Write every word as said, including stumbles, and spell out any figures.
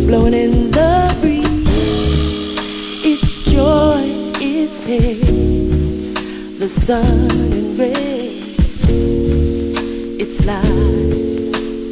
blowing in the breeze. It's joy, it's pain, the sun and rain.